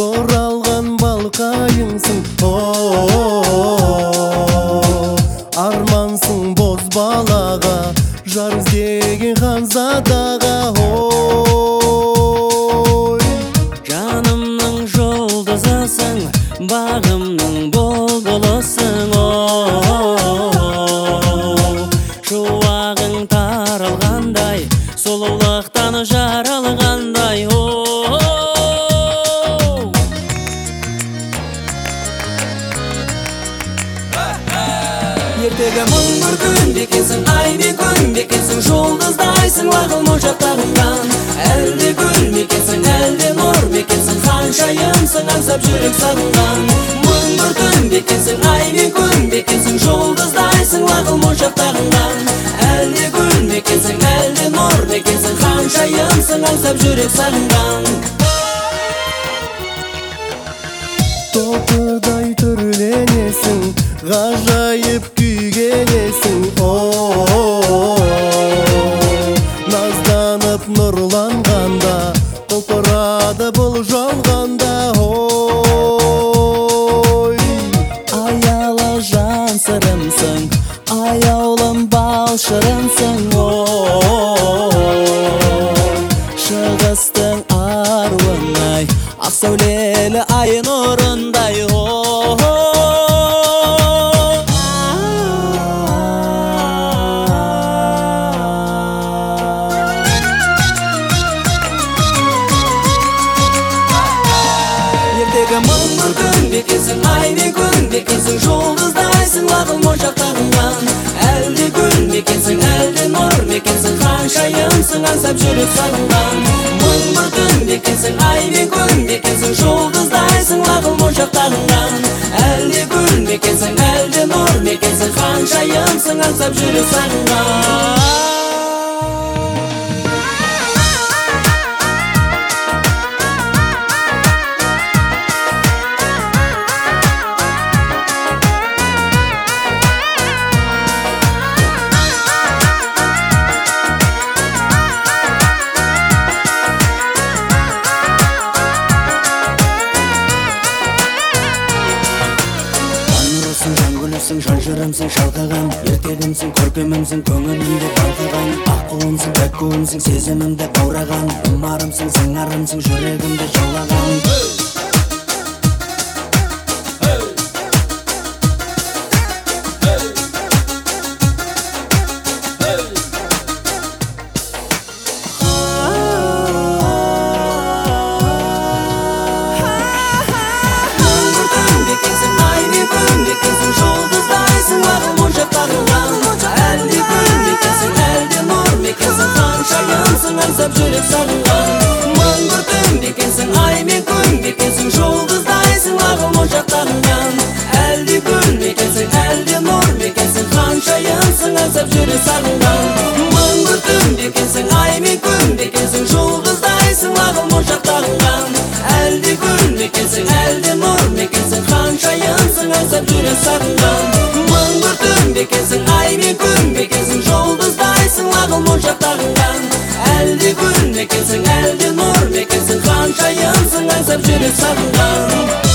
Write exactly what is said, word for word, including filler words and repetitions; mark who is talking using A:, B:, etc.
A: Боралған балқайыңсың, о, армансың боз балаға, жар іздеген ханзадаға, ой.
B: Жанымның жұлдызысың, бағымның бұлбұлысың, о, шуағың таралғандай, сұлулықтан жаралғандай, о. Ертегі мың бір күн бекенсің, ай мен күн бекенсің, жұлдыздайсың лағыл моншақтағыңнан. Әлде гүл мекенсің, әлде нұр мекенсің, ханшайымсың аңсап жүрек сағынған. Мың бір күн бекенсің, ай мен күн бекенсің, жұлдыздайсың лағыл моншақтағыңнан. Әлде гүл мекенсің, әлде нұр мекенсің, ханшайымсың аңсап жүрек сағынған.
A: Толқыдай түрленесің, ғажайып күйгенесің, о, назданып нұрланғанда, құлпырады бұл жалғанда, ой.
B: Аялы жан сырымсың, аяулым бал шырымсың, о, шығыстың аруынай, ақ сәулелі ай нұрындай, о. Мың бір күн бекенсің, ай мен күн бекенсің, жұлдыздайсың лағыл моншақтағыңнан. Әлде гүл мекенсің, әлде нұр мекенсің, ханшайымсың аңсап жүрек сағынған. Мың бір күн бекенсің, ай мен күн бекенсің, жұлдыздайсың лағыл моншақтағыңнан. Әлде гүл мекенсің, әлде нұр мекенсің, ханшайымсың аңсап жүрек сағынған. Жан жырымсың шалқыған, ертегімсің, көркемімсің, көңілімде балқыған. Аққуымсың, бәккуымсың, сезімімді баураған. Ұмарымсың, сыңарымсың, жүрегімді жаулаған. Аңсап жүрек сағынған. Мың бір күн бекенсің, ай мен күн бекенсің, жұлдыздайсың лағыл моншақтағыңнан. Әлде гүл мекенсің, әлде нұр мекенсің, ханшайымсың аңсап жүрек сағынған. Мың бір күн бекенсің, ай мен күн бекенсің, жұлдыздайсың лағыл моншақтағыңнан. Әлде гүл мекенсің, әлде нұр мекенсің, ханшайымсың аңсап жүрек сағынған. Мың бір күн бекенсің, ай мен күн бекенсің, жұлдыздайсың лағыл моншақтағыңнан. Әлде гүл мекенсің, әлде нұр мекенсің, ханшайымсың аңсап жүрек сағынған.